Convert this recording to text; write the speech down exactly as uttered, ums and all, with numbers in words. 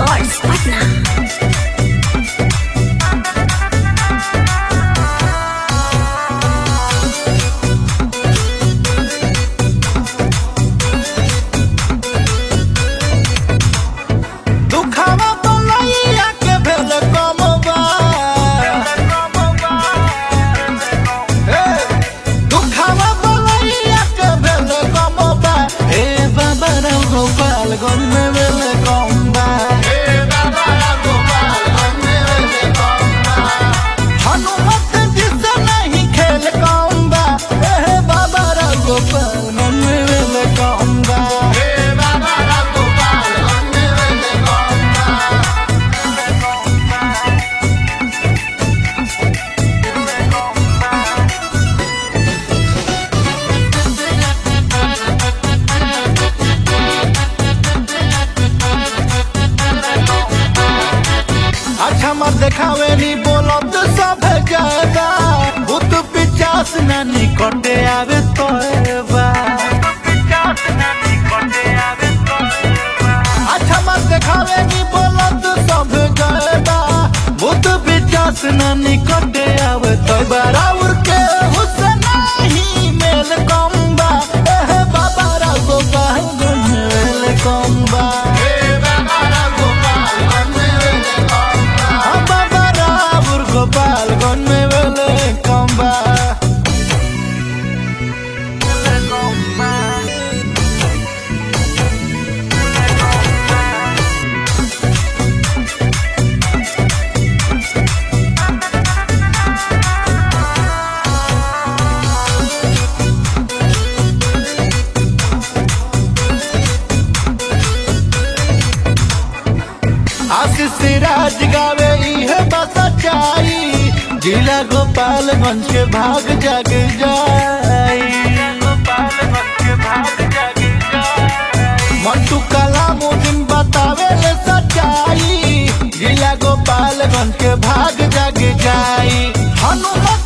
Records, Patna. Gopal में वेले कौंबा हनुमत जिसे नहीं खेल कौंबा बाबा रा गोपाल में वेले कौंबा अच्छा मत देखावे नी बोलत सब ज्यादा भूत पिचास ना निकटे आवे तोएबा अच्छा मत देखावे नी बोलत सब ज्यादा भूत पिचास ना निकटे आवे तोएबा राउर के हुसन ही मेल कौंबा ए बाबा रा गोपाल मेल कौंबा गोपाल गन में वेले कौंबा आशीष राज गावे इहे बस चाई जिला गोपालगंज के भाग जाग जाई मंटू कलामुद्दीन बतावे ले सच्चाई जिला गोपालगंज के भाग जाग जाई हनुमत